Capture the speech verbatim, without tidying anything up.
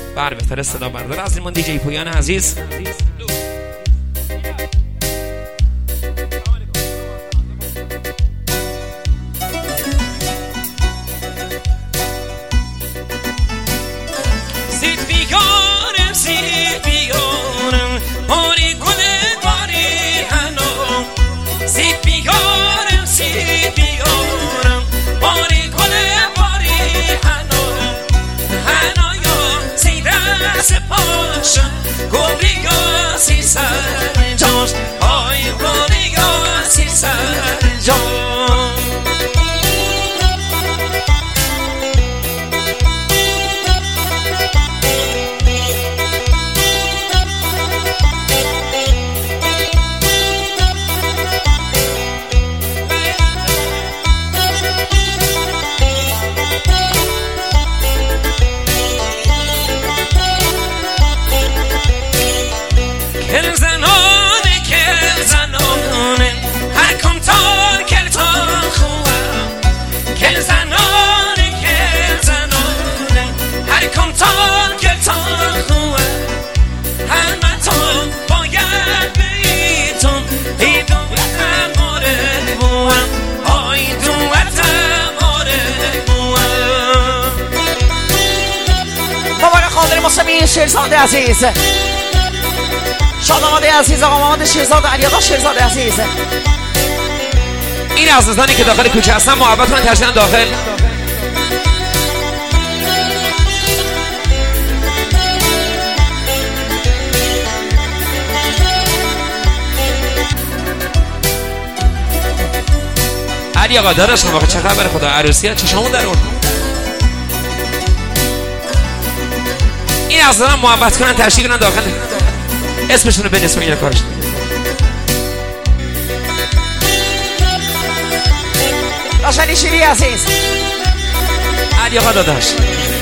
بر بهتر صدا بردار از لیمون دیجی پویان عزیز. سید بیگارم سید بیگارم باری گل باری هنو سید بیگارم سید بیگارم باری گل باری هنو هنو یا سیده سپاشم گوری یا سی سر جاش آی گوری یا سی سر جاش کل زنانه کل زنانه هر کمتار کل تان خوام کل زنانه کل زنانه هر کمتار کل تان خوام همه تان باید بیتون ایدون اماره بوام آیدون اماره بوام مبارک خاطر مصطفی شیرزاده عزیز، شاداماده عزیز، آقا محمد شیرزاد، علی آقا شیرزاد عزیز. این عزیزانی که داخل کوچه هستن محبت کنن ترسیدن داخل. علی آقا داداشم واقعا چه خبر خدا عروسیه چشامون در آورد. این عزیزان محبت کنن تشریف کنن داخل. اسمشون رو بنویسن یا کارش. داشتنی شیری عزیز، علی آقا داداش